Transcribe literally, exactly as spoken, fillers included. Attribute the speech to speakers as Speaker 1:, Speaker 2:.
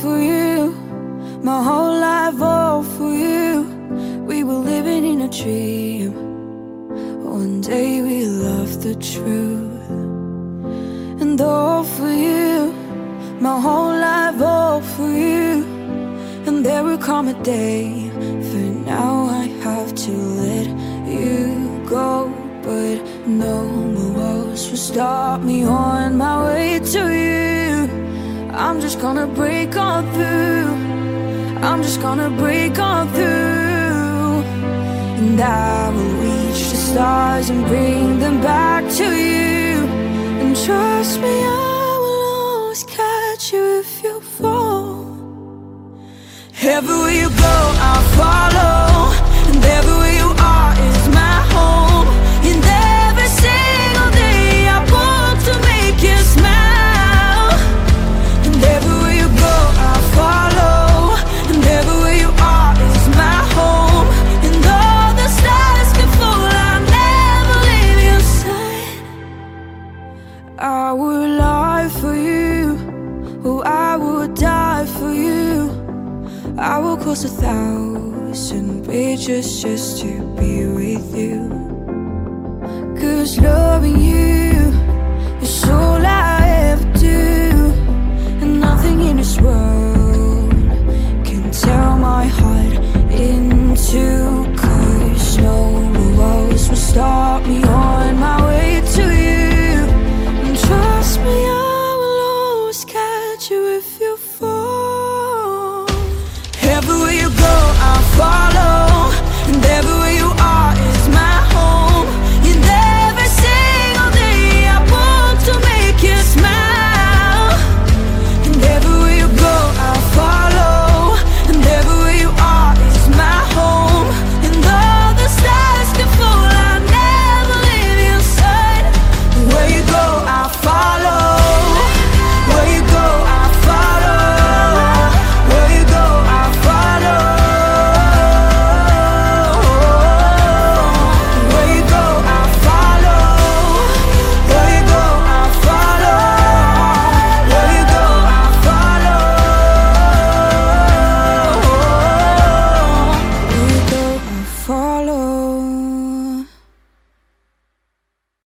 Speaker 1: for you, my whole life all for you. We were living in a dream. One day we loved the truth. And all for you, my whole life all for you. And there will come a day, for now I have to let you go. But no more walls will stop me on my way to you. I'm just gonna break on through. I'm just gonna break on through. And I will reach the stars and bring them back to you. And trust me, I will always catch you if you fall. Everywhere you go, I'll follow. And everywhere you are is my home. And every single day I walk to make you smile. And everywhere you go, I'll follow. And everywhere you are is my home. And all the stars can fall, I'll never leave your side. I would lie for you, oh, I would die for you. I will cross a thousand bridges just to be with you. 'Cause loving you is so